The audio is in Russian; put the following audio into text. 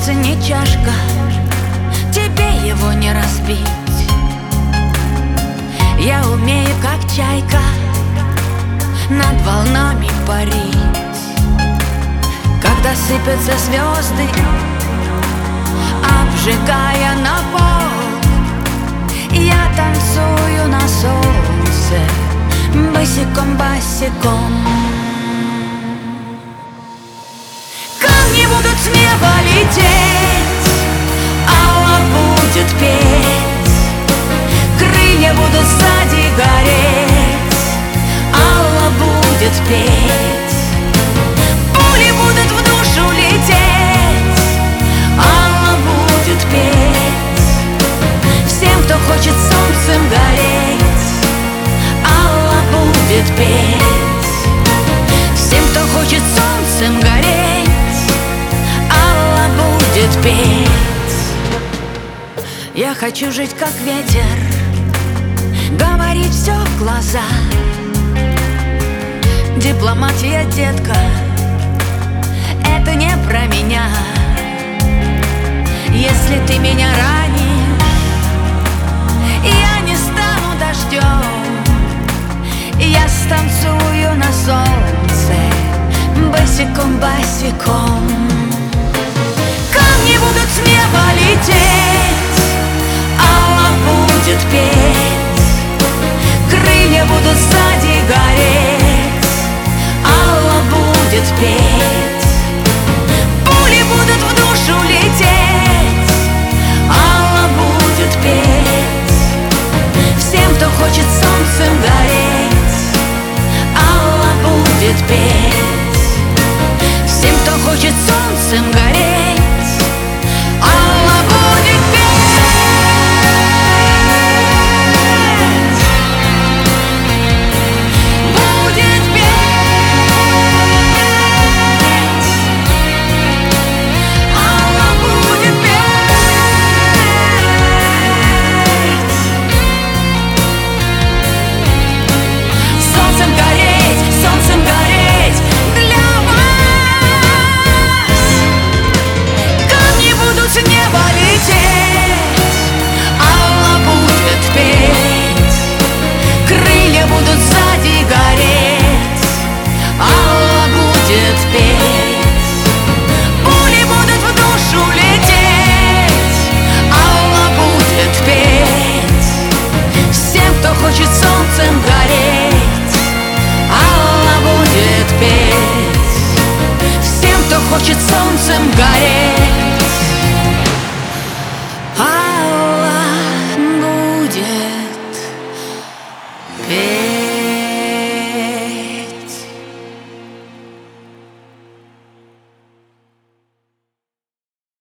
сердце не чашка, тебе его не разбить. Я умею, как чайка, над волнами парить. Когда сыпятся звезды, обжигая на пол, я танцую на солнце босиком-босиком. Камни будут с неба лететь, алла будет петь, крылья будут сзади гореть, алла будет петь. Пули будут в душу лететь, алла будет петь. Всем, кто хочет солнцем гореть, алла будет петь. Всем, кто хочет солнцем гореть, алла будет петь. Я хочу жить как ветер, говорить все в глаза. Дипломатия, детка, это не про меня. Если ты меня ранишь, я не стану дождем, я станцую на солнце босиком-босиком. Камни будут с неба лететь, алла будет петь, крылья будут сзади гореть, алла будет петь. Пули будут в душу лететь, алла будет петь. Всем, кто хочет солнцем гореть, алла будет петь. Всем, кто хочет солнцем гореть, алла будет петь. Будет петь, алла будет петь. Солнцем гореть для вас. Камни будут с неба лететь, алла будет петь, крылья будут сзади гореть, алла будет петь. Пули будут в душу лететь, алла будет петь. Всем, кто хочет солнцем гореть, алла будет петь. Всем, кто хочет солнцем гореть,